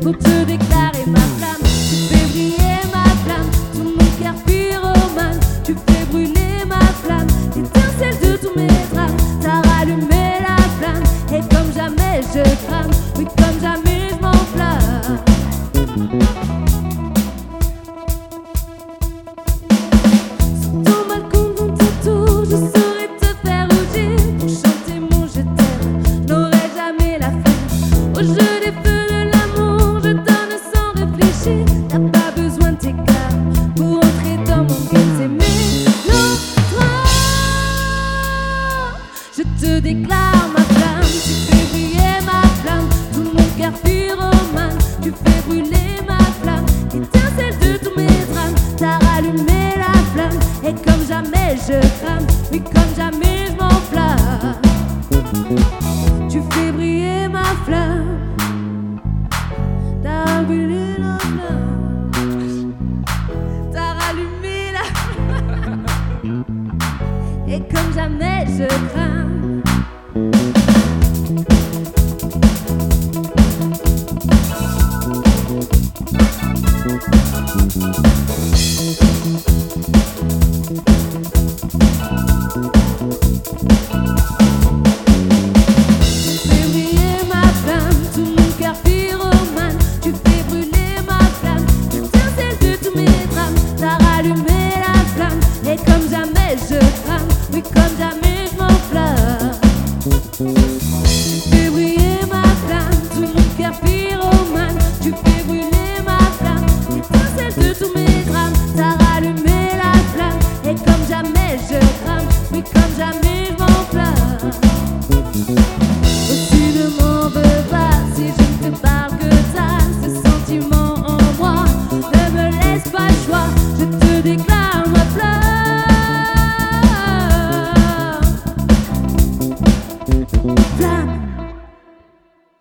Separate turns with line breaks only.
pour te déclarer ma flamme. Tu fais briller ma flamme, tout mon cœur pyromane. Tu fais brûler ma flamme, étincelle de tous mes drames. T'as rallumé la flamme, et comme jamais je crame. Oui, comme jamais je m'enflamme. Sur ton balcon, dans ta tour, je saurais te faire rougir. Pour chanter mon je t'aime, je n'aurai jamais la flemme. Au jeu des feux de l'amour, je donne sans réfléchir. T'as pas besoin de tes cartes pour entrer dans mon game. C'est mélodrame. Je te déclare ma flamme. Tu fais briller ma flamme, tout mon cœur pyromane. Tu fais brûler ma flamme, étincelle de tous mes drames. T'as rallumé la flamme, et comme jamais je crame. Oui, comme jamais je m'enflamme. Tu fais briller ma flamme. T'as brûlé la flamme. T'as rallumé la flamme, et comme jamais je crame.